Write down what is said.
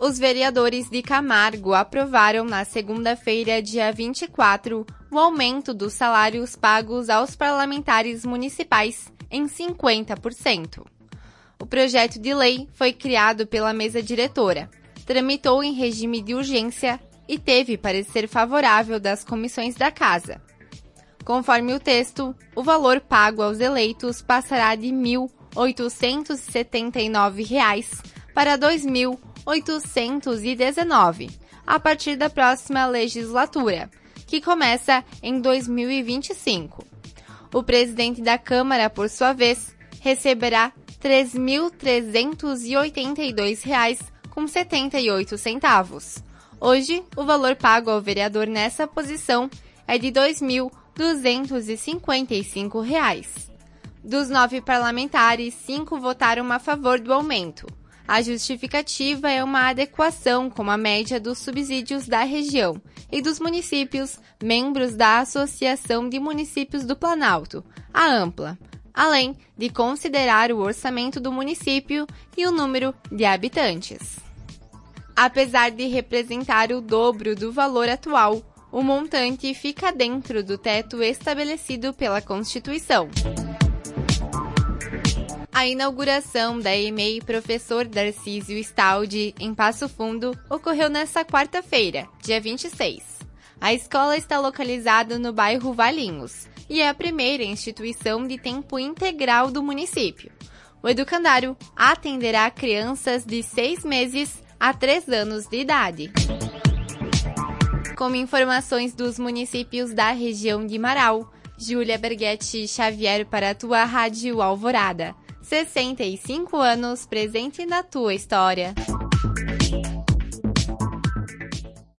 Os vereadores de Camargo aprovaram na segunda-feira, dia 24, o aumento dos salários pagos aos parlamentares municipais em 50%. O projeto de lei foi criado pela mesa diretora, tramitou em regime de urgência e teve parecer favorável das comissões da Casa. Conforme o texto, o valor pago aos eleitos passará de R$ 1.879 para R$ 2.819, a partir da próxima legislatura, que começa em 2025. O presidente da Câmara, por sua vez, receberá R$ 3.382,78. Hoje, o valor pago ao vereador nessa posição é de R$ 2.255. Dos 9 parlamentares, 5 votaram a favor do aumento. A justificativa é uma adequação com a média dos subsídios da região e dos municípios membros da Associação de Municípios do Planalto, a AMPLA, além de considerar o orçamento do município e o número de habitantes. Apesar de representar o dobro do valor atual, o montante fica dentro do teto estabelecido pela Constituição. A inauguração da EMEI Professor Darcísio Staldi, em Passo Fundo, ocorreu nesta quarta-feira, dia 26. A escola está localizada no bairro Valinhos e é a primeira instituição de tempo integral do município. O educandário atenderá crianças de 6 meses a 3 anos de idade. Com informações dos municípios da região de Marau, Júlia Berghetti Xavier para a tua Rádio Alvorada. 65 anos presente na tua história.